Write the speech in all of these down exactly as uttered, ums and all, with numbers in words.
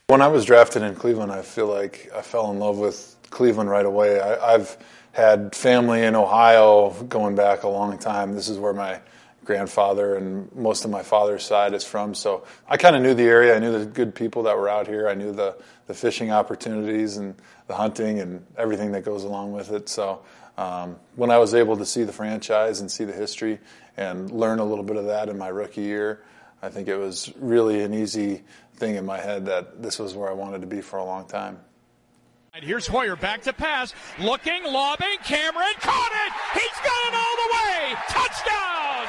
When I was drafted in Cleveland, I feel like I fell in love with Cleveland right away. I, I've had family in Ohio going back a long time. This is where my grandfather and most of my father's side is from. So I kind of knew the area. I knew the good people that were out here. I knew the, the fishing opportunities and the hunting and everything that goes along with it. So um, when I was able to see the franchise and see the history and learn a little bit of that in my rookie year, I think it was really an easy thing in my head that this was where I wanted to be for a long time. And here's Hoyer back to pass, looking, lobbing, Cameron caught it! He's got it all the way! Touchdown!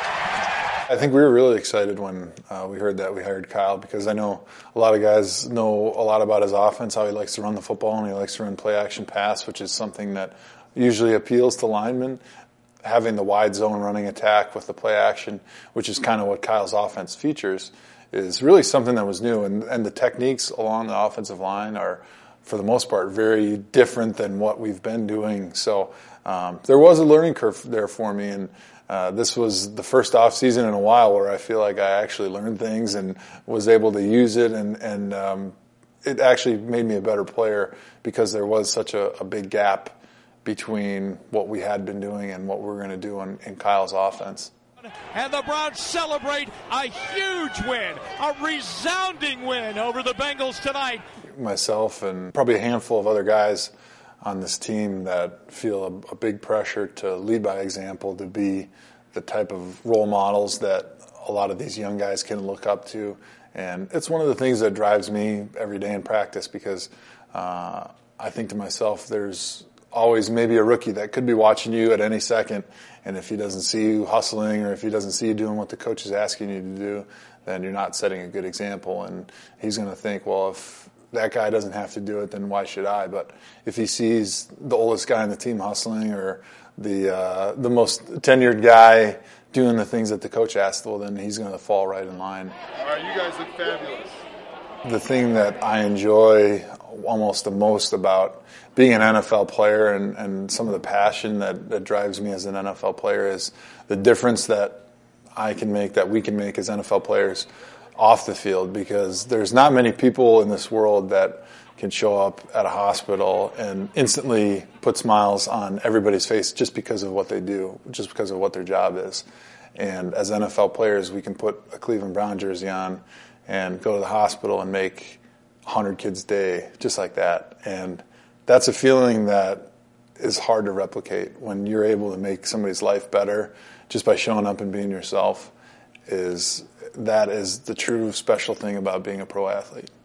I think we were really excited when uh, we heard that we hired Kyle, because I know a lot of guys know a lot about his offense, how he likes to run the football, and he likes to run play action pass, which is something that usually appeals to linemen. Having the wide zone running attack with the play action, which is kind of what Kyle's offense features, is really something that was new. And, and the techniques along the offensive line are, for the most part, very different than what we've been doing. So um, there was a learning curve there for me, and uh, this was the first off season in a while where I feel like I actually learned things and was able to use it, and, and um, it actually made me a better player because there was such a, a big gap between what we had been doing and what we were going to do in, in Kyle's offense. And the Browns celebrate a huge win, a resounding win over the Bengals tonight. Myself and probably a handful of other guys on this team that feel a, a big pressure to lead by example, to be the type of role models that a lot of these young guys can look up to. And it's one of the things that drives me every day in practice, because uh, I think to myself, there's always maybe a rookie that could be watching you at any second, and if he doesn't see you hustling, or if he doesn't see you doing what the coach is asking you to do, then you're not setting a good example. And he's going to think, well, if that guy doesn't have to do it, then why should I? But if he sees the oldest guy on the team hustling, or the uh, the most tenured guy doing the things that the coach asked, well, then he's going to fall right in line. All right, you guys look fabulous. The thing that I enjoy almost the most about being an N F L player, and, and some of the passion that, that drives me as an N F L player, is the difference that I can make, that we can make as N F L players off the field, because there's not many people in this world that can show up at a hospital and instantly put smiles on everybody's face just because of what they do, just because of what their job is. And as N F L players, we can put a Cleveland Brown jersey on and go to the hospital and make one hundred kids a day just like that. And that's a feeling that is hard to replicate. When you're able to make somebody's life better just by showing up and being yourself, is that is the true special thing about being a pro athlete.